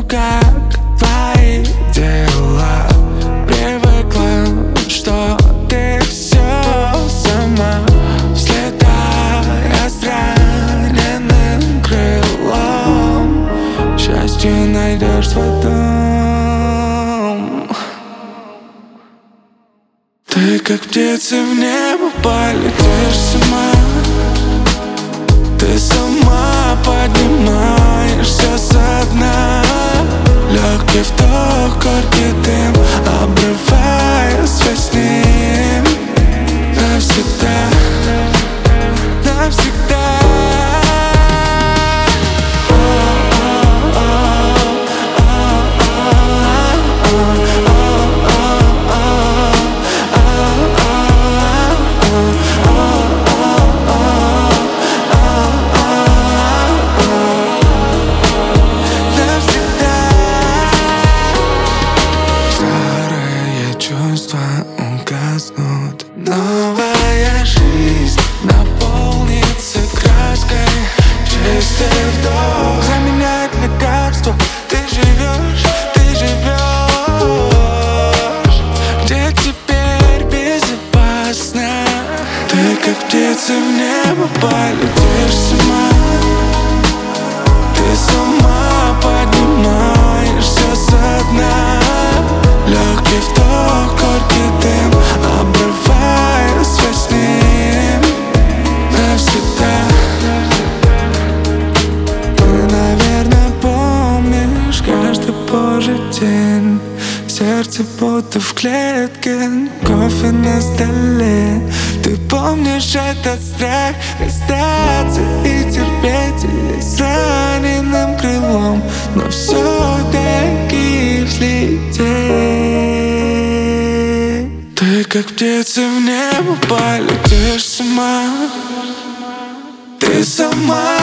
как твои дела. Привыкла, что ты все сама, взлетая с раненым крылом. Счастье найдешь в этом. Ты как птица в небо полетишь сама. Ты сама поднимаешься со дна. Легкий вдох, горький дым, обрывая связь с ним. Навсегда, навсегда. Чувства угаснут, новая жизнь наполнится краской. Чистый вдох заменяет лекарство. Ты живешь, где теперь безопасно. Ты как птица в небо полетишь сама. Ты сама поднимаешься со дна. Легкий вдох, горький дым, обрывая связь с ним. Навсегда. Ты, наверное, помнишь каждый божий день. Сердце будто в клетке, кофе на столе. Ты помнишь этот страх расстаться и терпеть, или с раненым крылом, но все-таки взлететь. Ты как птица в небо полетишь сама. Ты сама